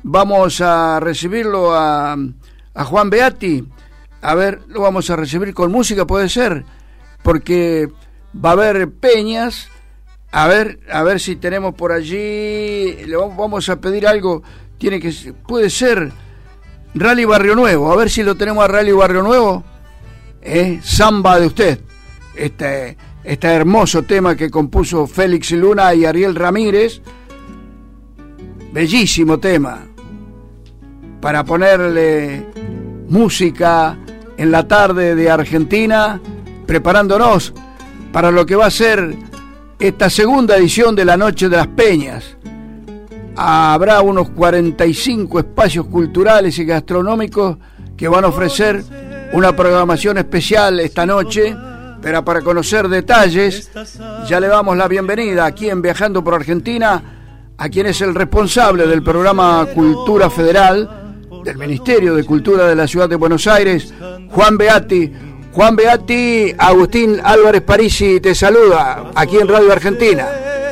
vamos a recibirlo a Juan Beatti. A ver, lo vamos a recibir con música, puede ser, porque va a haber peñas. A ver si tenemos por allí, le vamos a pedir algo, puede ser Rally Barrio Nuevo, a ver si lo tenemos a Rally Barrio Nuevo, Samba de Usted, este hermoso tema que compuso Félix Luna y Ariel Ramírez, bellísimo tema, para ponerle música en la tarde de Argentina, preparándonos para lo que va a ser esta segunda edición de la Noche de las Peñas. Habrá unos 45 espacios culturales y gastronómicos que van a ofrecer una programación especial esta noche, pero para conocer detalles ya le damos la bienvenida aquí en Viajando por Argentina a quien es el responsable del programa Cultura Federal del Ministerio de Cultura de la Ciudad de Buenos Aires, Juan Beatti. Juan Beatti, Agustín Álvarez Parisi te saluda aquí en Radio Argentina.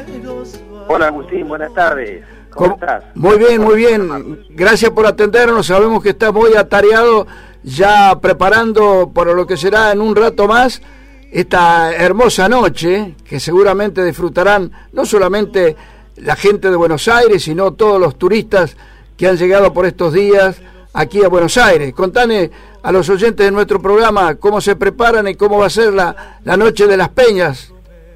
Hola Agustín, buenas tardes. ¿Cómo estás? Muy bien. Gracias por atendernos. Sabemos que estás muy atareado ya preparando para lo que será en un rato más esta hermosa noche que seguramente disfrutarán no solamente la gente de Buenos Aires, sino todos los turistas que han llegado por estos días aquí a Buenos Aires. Contame a los oyentes de nuestro programa cómo se preparan y cómo va a ser la Noche de las Peñas.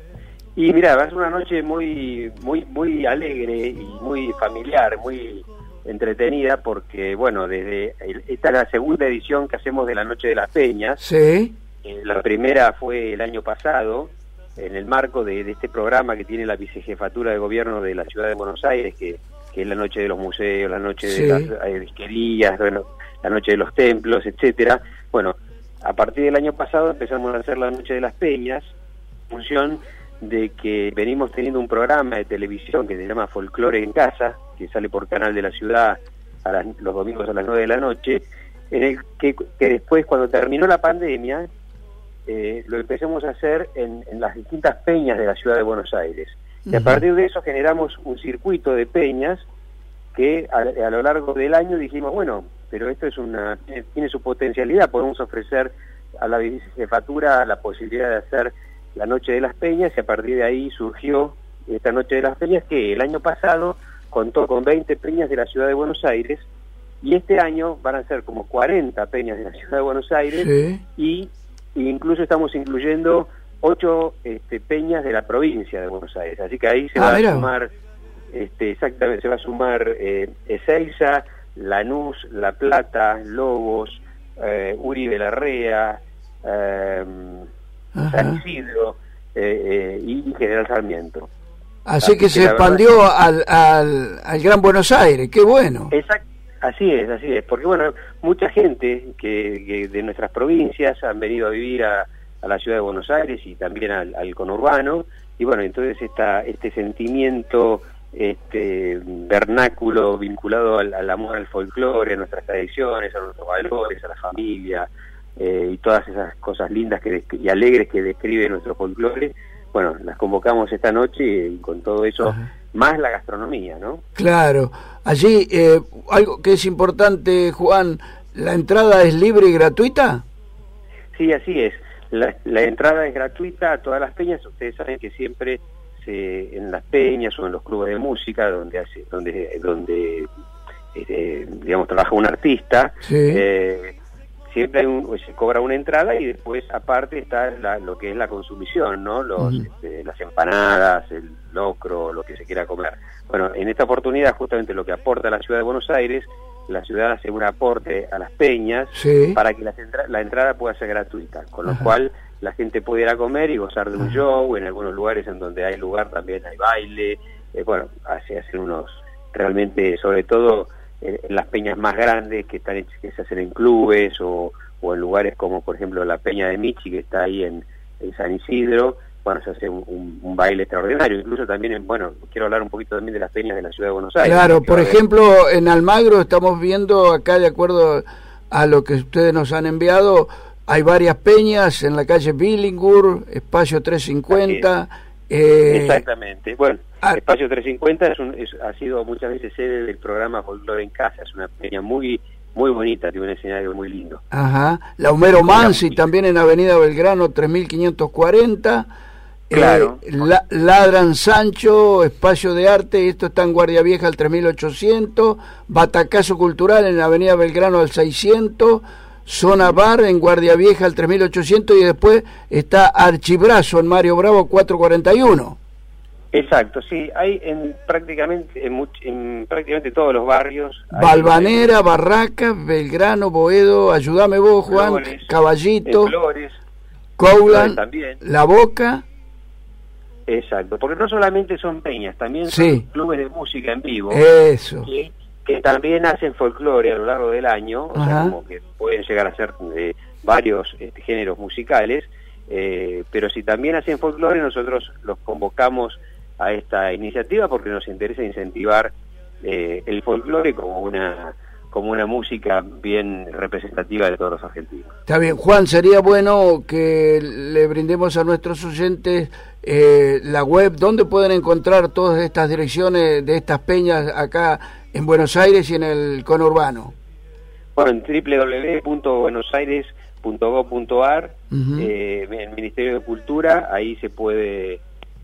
Y mira, va a ser una noche muy alegre y muy familiar, muy entretenida, porque bueno, esta es la segunda edición que hacemos de la Noche de las Peñas. Sí. La primera fue el año pasado, en el marco de este programa que tiene la Vicejefatura de Gobierno de la Ciudad de Buenos Aires, que es la Noche de los museos, la Noche de las disquerías, bueno, la Noche de los templos, etcétera. Bueno, a partir del año pasado empezamos a hacer la Noche de las Peñas, en función de que venimos teniendo un programa de televisión que se llama Folclore en Casa, que sale por Canal de la Ciudad los domingos a las 9 de la noche, en el que después, cuando terminó la pandemia, lo empezamos a hacer en las distintas peñas de la Ciudad de Buenos Aires. Y a partir de eso generamos un circuito de peñas que a lo largo del año dijimos, bueno, pero esto tiene su potencialidad, podemos ofrecer a la Vicejefatura la posibilidad de hacer la Noche de las Peñas, y a partir de ahí surgió esta Noche de las Peñas, que el año pasado contó con 20 peñas de la Ciudad de Buenos Aires, y este año van a ser como 40 peñas de la Ciudad de Buenos Aires, y incluso estamos incluyendo 8 peñas de la provincia de Buenos Aires, así que ahí se va a sumar, exactamente, se va a sumar Ezeiza, Lanús, La Plata, Lobos, Uribe Larrea, San Isidro y General Sarmiento. Así que se expandió al Gran Buenos Aires, qué bueno. Exacto, así es, porque bueno, mucha gente que de nuestras provincias han venido a vivir a la Ciudad de Buenos Aires y también al conurbano, y bueno, entonces este sentimiento vernáculo vinculado al amor al folclore, a nuestras tradiciones, a nuestros valores, a la familia, y todas esas cosas lindas y alegres que describe nuestro folclore, bueno, las convocamos esta noche y con todo eso, más la gastronomía, ¿no? Claro. Allí, algo que es importante, Juan, ¿la entrada es libre y gratuita? Sí, así es. La entrada es gratuita a todas las peñas. Ustedes saben que siempre en las peñas o en los clubes de música donde digamos trabaja un artista, siempre se cobra una entrada, y después aparte está lo que es la consumición, ¿no? Las empanadas, el locro, lo que se quiera comer. Bueno, en esta oportunidad justamente lo que aporta la Ciudad de Buenos Aires, la ciudad hace un aporte a las peñas para que la entrada pueda ser gratuita, con lo cual la gente puede ir a comer y gozar de un show. En algunos lugares en donde hay lugar también hay baile, bueno, hacen unos, realmente, sobre todo en las peñas más grandes que se hacen en clubes o en lugares como por ejemplo la Peña de Michi, que está ahí en San Isidro. Bueno, se hace un baile extraordinario. Incluso también, bueno, quiero hablar un poquito también de las peñas de la Ciudad de Buenos Aires. Claro, por ejemplo, en Almagro estamos viendo acá, de acuerdo a lo que ustedes nos han enviado, hay varias peñas en la calle Billingur, Espacio 350, Exactamente. Bueno, Espacio 350 ha sido muchas veces sede del programa Folklore en Casa. Es una peña muy bonita, tiene un escenario muy lindo. Ajá. La Homero Mansi también en Avenida Belgrano 3540. Claro. Ladran Sancho, Espacio de Arte, esto está en Guardia Vieja al 3800. Batacazo Cultural en Avenida Belgrano al 600. Zona Bar en Guardia Vieja al 3800 y después está Archibrazo en Mario Bravo 441. Exacto, sí, hay prácticamente todos los barrios. Balvanera, Barracas, Belgrano, Boedo, ayúdame vos, Juan, Flores, Caballito, Flores, Coulan, también. La Boca. Exacto, porque no solamente son peñas, también son clubes de música en vivo. Eso. Que también hacen folclore a lo largo del año, o sea, como que pueden llegar a ser varios géneros musicales, pero si también hacen folclore, nosotros los convocamos a esta iniciativa porque nos interesa incentivar el folclore como una música bien representativa de todos los argentinos. Está bien, Juan, sería bueno que le brindemos a nuestros oyentes la web, donde pueden encontrar todas estas direcciones de estas peñas acá en Buenos Aires y en el conurbano. Bueno, en www.buenosaires.gov.ar, el Ministerio de Cultura, ahí se puede,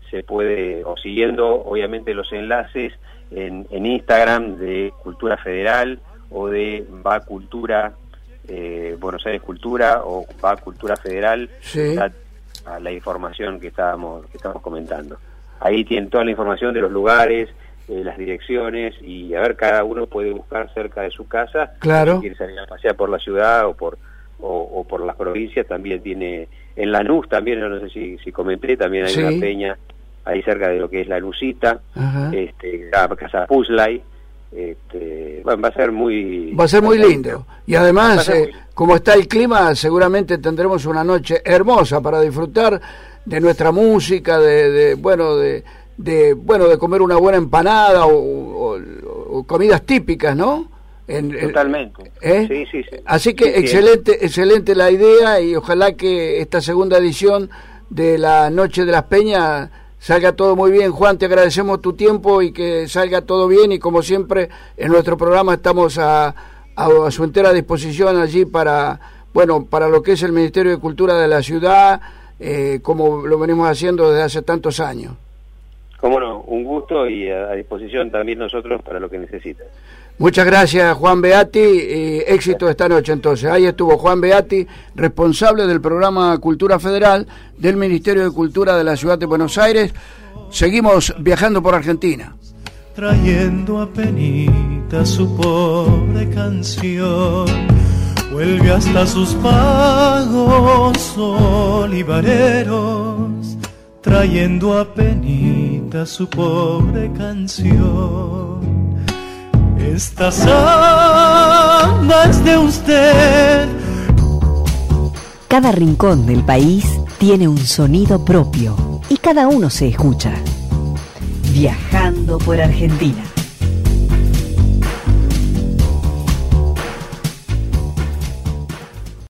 o siguiendo obviamente los enlaces en Instagram de Cultura Federal o de Va Cultura, Buenos Aires Cultura o Va Cultura Federal, está la información que estamos comentando. Ahí tienen toda la información de los lugares, las direcciones, y a ver, cada uno puede buscar cerca de su casa. Claro. Si quiere salir a pasear por la ciudad o por las provincias, también tiene en Lanús, también, no sé si comenté, también hay una peña ahí cerca de lo que es La Lucita, la Casa Puslay. Va a ser muy lindo, y además como está el clima, seguramente tendremos una noche hermosa para disfrutar de nuestra música, de comer una buena empanada o comidas típicas, ¿no? Totalmente. Sí. Así que excelente la idea, y ojalá que esta segunda edición de la Noche de las Peñas salga todo muy bien. Juan, te agradecemos tu tiempo y que salga todo bien, y como siempre en nuestro programa estamos a su entera disposición allí para lo que es el Ministerio de Cultura de la ciudad, como lo venimos haciendo desde hace tantos años. Cómo no, un gusto, y a disposición también nosotros para lo que necesiten. Muchas gracias, Juan Beati, y éxito esta noche entonces. Ahí estuvo Juan Beati, responsable del programa Cultura Federal del Ministerio de Cultura de la Ciudad de Buenos Aires. Seguimos viajando por Argentina. Trayendo a penita su pobre canción, vuelve hasta sus pagos olivareros, trayendo a penita su pobre canción. Esta samba es de usted. Cada rincón del país tiene un sonido propio y cada uno se escucha. Viajando por Argentina.